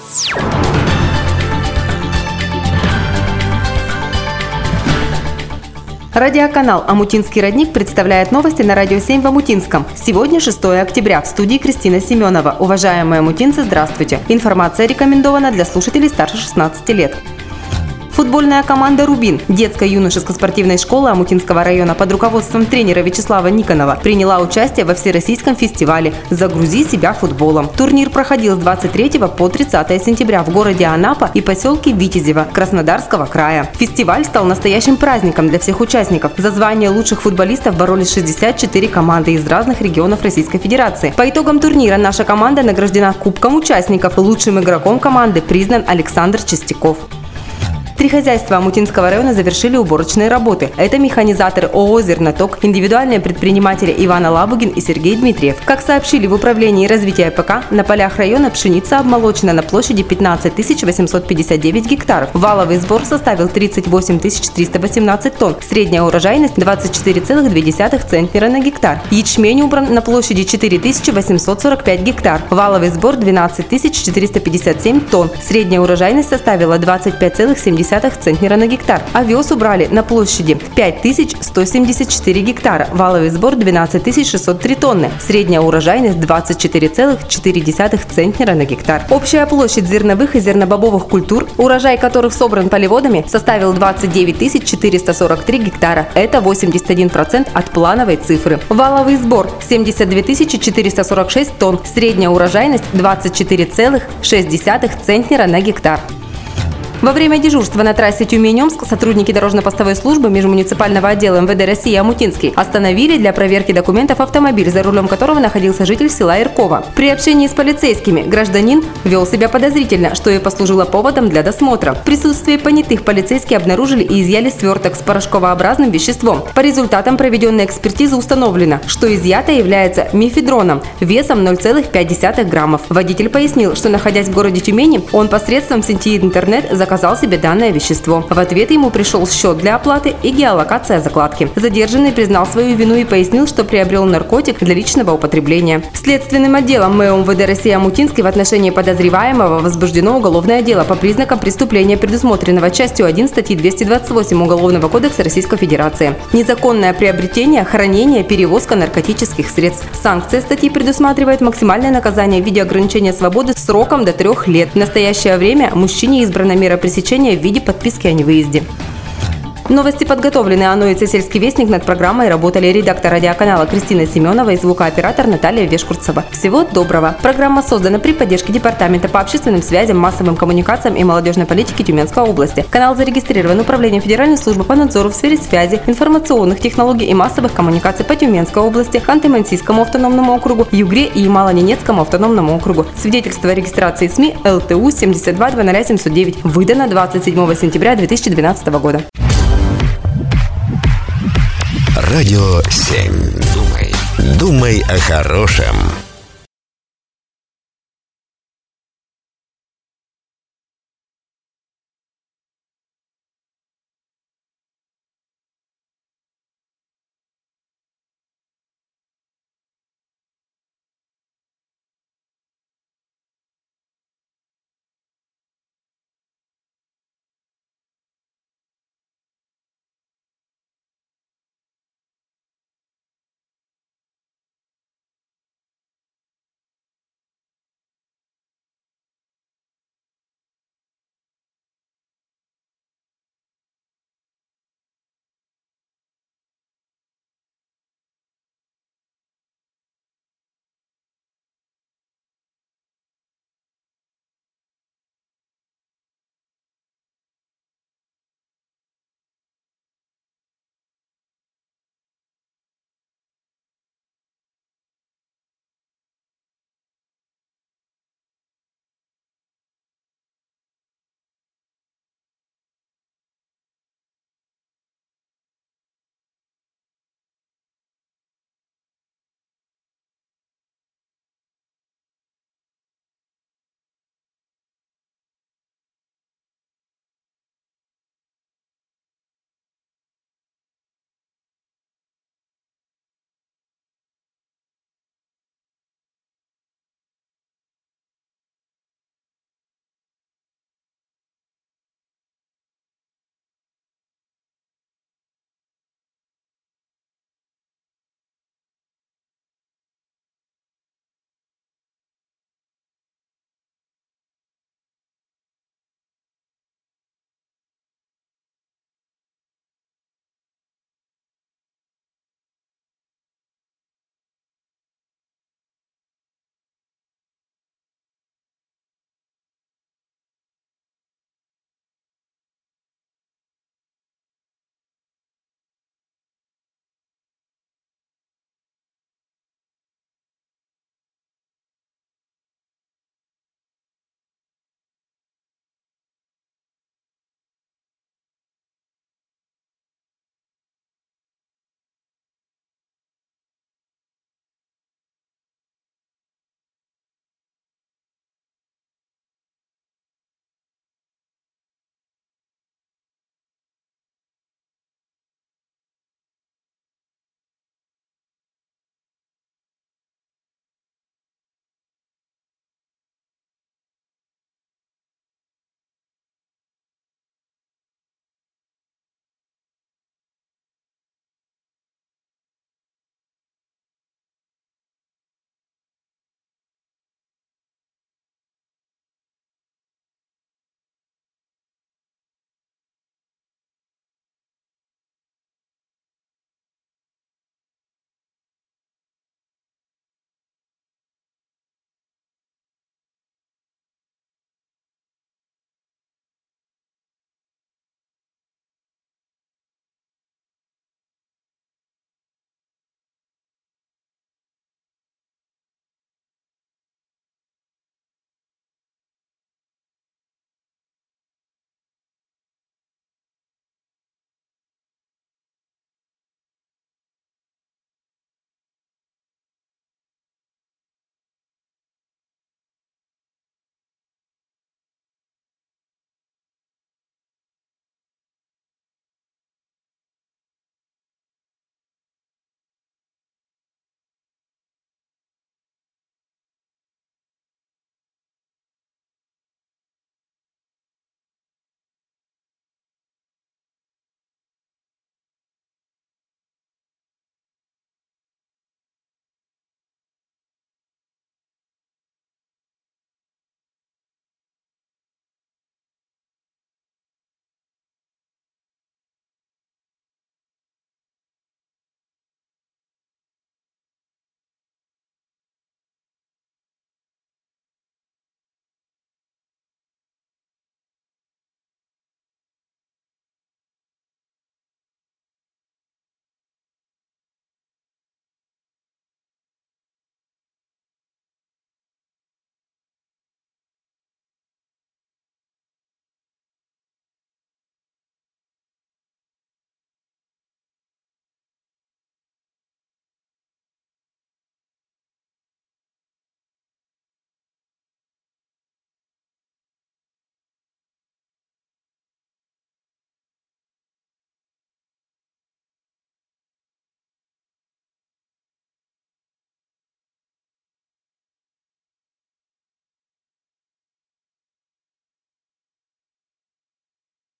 Радиоканал «Омутинский родник» представляет новости на Радио 7 в Омутинском. Сегодня 6 октября. В студии Кристина Семенова. Уважаемые омутинцы, здравствуйте. Информация рекомендована для слушателей старше 16 лет. Футбольная команда «Рубин» детско-юношеской спортивной школы Омутинского района под руководством тренера Вячеслава Никонова приняла участие во всероссийском фестивале «Загрузи себя футболом». Турнир проходил с 23 по 30 сентября в городе Анапа и поселке Витязево Краснодарского края. Фестиваль стал настоящим праздником для всех участников. За звание лучших футболистов боролись 64 команды из разных регионов Российской Федерации. По итогам турнира наша команда награждена Кубком участников. Лучшим игроком команды признан Александр Чистяков. Три хозяйства Омутинского района завершили уборочные работы. Это механизаторы ООО «Зерноток», индивидуальные предприниматели Ивана Лабугин и Сергей Дмитриев. Как сообщили в управлении развития ПК, на полях района пшеница обмолочена на площади 15 859 гектаров. Валовый сбор составил 38 318 тонн. Средняя урожайность 24,2 центнера на гектар. Ячмень убран на площади 4 845 гектар. Валовый сбор 12 457 тонн. Средняя урожайность составила 25,7 центнера на гектар. Овес убрали на площади 5174 гектара. Валовый сбор 12 603 тонны. Средняя урожайность 24,4 центнера на гектар. Общая площадь зерновых и зернобобовых культур, урожай которых собран полеводами, составил 29 443 гектара. Это 81% от плановой цифры. Валовый сбор 72 446 тонн. Средняя урожайность 24,6 центнера на гектар. Во время дежурства на трассе Тюмень-Омск сотрудники дорожно-постовой службы межмуниципального отдела МВД России Омутинский остановили для проверки документов автомобиль, за рулем которого находился житель села Иркова. При общении с полицейскими гражданин вел себя подозрительно, что и послужило поводом для досмотра. В присутствии понятых полицейские обнаружили и изъяли сверток с порошковообразным веществом. По результатам проведенной экспертизы установлено, что изъято является мефедроном весом 0,5 граммов. Водитель пояснил, что, находясь в городе Тюмени, он посредством сети интернет заказал себе данное вещество. В ответ ему пришел счет для оплаты и геолокация закладки. Задержанный признал свою вину и пояснил, что приобрел наркотик для личного употребления. Следственным отделом МЭО МВД России Омутинский в отношении подозреваемого возбуждено уголовное дело по признакам преступления, предусмотренного частью 1 статьи 228 Уголовного кодекса Российской Федерации. Незаконное приобретение, хранение, перевозка наркотических средств. Санкция статьи предусматривает максимальное наказание в виде ограничения свободы сроком до 3 лет. В настоящее время мужчине избрана мера пресечения в виде подписки о невыезде. Новости подготовлены АНО и «Сельский вестник». Над программой работали редактор радиоканала Кристина Семенова и звукооператор Наталья Вешкурцева. Всего доброго. Программа создана при поддержке Департамента по общественным связям, массовым коммуникациям и молодежной политике Тюменской области. Канал зарегистрирован Управлением Федеральной службы по надзору в сфере связи, информационных технологий и массовых коммуникаций по Тюменской области, Ханты-Мансийскому автономному округу, Югре и Ямало-Ненецкому автономному округу. Свидетельство о регистрации СМИ ЛТУ 72-20709. Выдано 27 сентября 2012 года. Радио 7. Думай о хорошем.